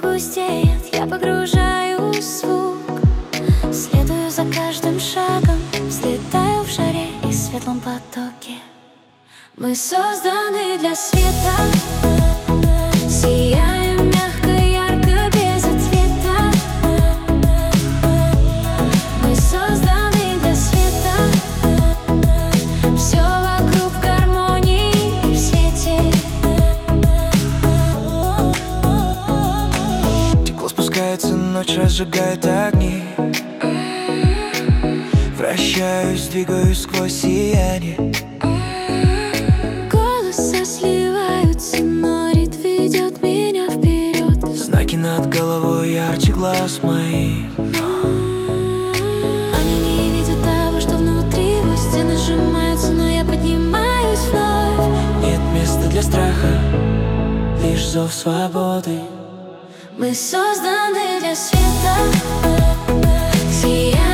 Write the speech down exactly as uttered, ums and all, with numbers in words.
густеет, я погружаюсь в звук. Следую за каждым шагом, взлетаю в жаре и светлом потоке. Мы созданы для света, сияем мягко, ярко, без ответа. Мы созданы для света, все вокруг в гармонии, в свете. Тепло спускается, ночь разжигает огни. Вращаюсь, двигаюсь сквозь сияние. Голоса сливаются, но ритм ведет меня вперед. Знаки над головой ярче глаз моих. Они не видят того, что внутри. Стены сжимаются, но я поднимаюсь вновь. Нет места для страха, лишь зов свободы. Мы созданы для света, сияем